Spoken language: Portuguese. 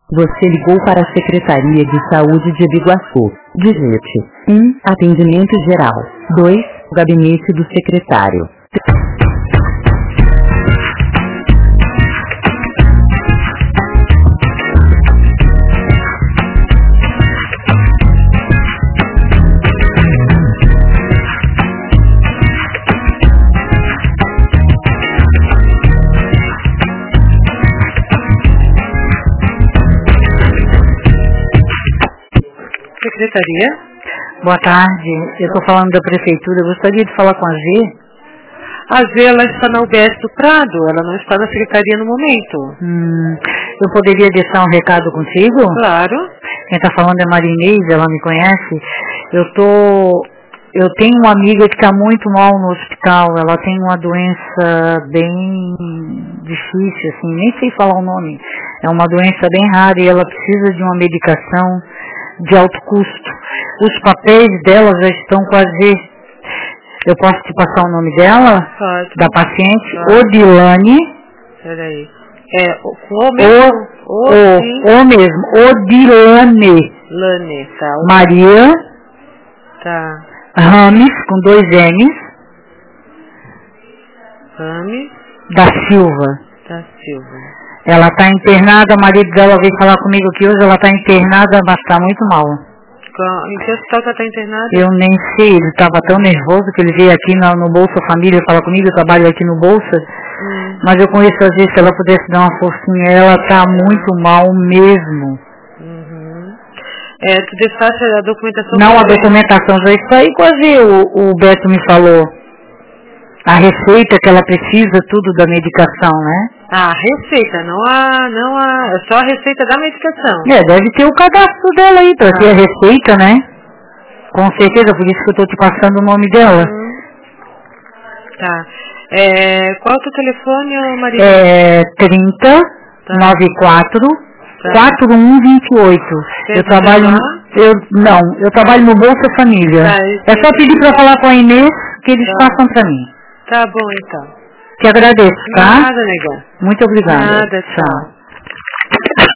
Você ligou para a Secretaria de Saúde de Biguaçu. Digite 1. Atendimento geral. 2. Gabinete do secretário. Secretaria? Boa tarde, eu estou falando da prefeitura, eu gostaria de falar com a G. A G, ela está na UBS do Prado, ela não está na secretaria no momento. Eu poderia deixar um recado contigo? Claro. Quem está falando é Maria Inês, ela me conhece. Eu tenho uma amiga que está muito mal no hospital, ela tem uma doença bem difícil, assim, nem sei falar o nome. É uma doença bem rara e ela precisa de uma medicação de alto custo. Os papéis dela já estão com a G. Eu posso te passar o nome dela? Pode. Da paciente? Pode. Odilane. Peraí. O mesmo? O mesmo. Odilane. Lane, tá. Maria. Tá. Rames, com 2 N's. Rames. Da Silva. Da Silva. Ela está internada, o marido dela veio falar comigo aqui hoje, ela está internada, mas está muito mal. Em que hospital que ela está internada? Eu nem sei, ele estava tão nervoso que ele veio aqui no Bolsa Família falar comigo, eu trabalho aqui no Bolsa, mas eu conheço às vezes se ela pudesse dar uma forcinha, ela está muito mal mesmo. Tu deixaste a documentação? Não, a documentação já está aí quase, o Beto me falou. A receita que ela precisa, tudo da medicação, né? A receita, é só a receita da medicação. Deve ter o cadastro dela aí, para ter a receita, né? Com certeza, por isso que eu estou te passando o nome dela. Tá. Qual é o teu telefone, Maria? 30 94 4128. Eu trabalho no Bolsa Família. É só pedir para falar com a Inês que eles passam para mim. Tá bom, então. Te agradeço, tá? Nada, nega. Muito obrigada. Nada, tchau.